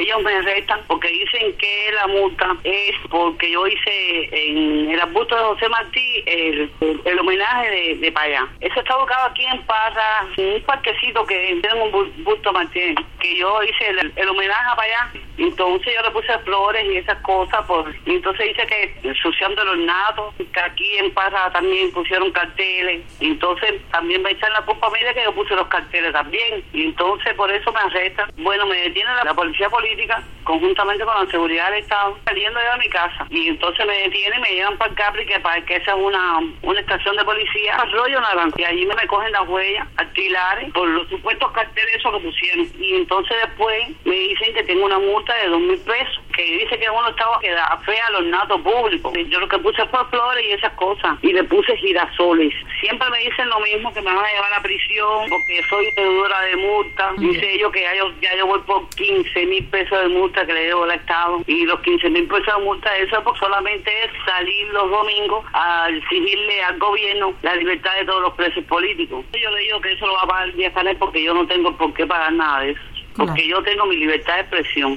ellos me arrestan porque dicen que la multa es porque yo hice en el arbusto de José Martí el homenaje de Payá. Eso está ubicado aquí en Parra, en un parquecito que tiene un busto Martí, que yo hice el homenaje a Payá. Entonces yo le puse flores y esas cosas, y entonces dice que ensuciando el ornato, que aquí en Parra también pusieron carteles, y entonces también me echan la culpa a mí de que yo puse los carteles también, y entonces por eso me arrestan. Bueno, me detiene la policía política, conjuntamente con la seguridad del Estado, saliendo yo de mi casa, y entonces me detienen y me llevan para el Capri, que esa es una estación de policía, Arroyo Naranjo, y allí me cogen las huellas alquilares por los supuestos carteles esos que pusieron, y entonces después me dicen que tengo una multa de 2.000 pesos, que dice que uno estaba que da fea al ornato público. Yo lo que puse fue flores y esas cosas, y le puse girasoles. Siempre me dicen lo mismo, que me van a llevar a prisión porque soy deudora de multa. Dice ellos que ya yo voy por 15.000 pesos de multa que le debo al Estado, y los 15.000 pesos de multa, eso pues solamente es salir los domingos a exigirle al gobierno la libertad de todos los presos políticos. Yo le digo que eso lo va a pagar Díaz-Canel porque yo no tengo por qué pagar nada de eso, porque yo tengo mi libertad de expresión.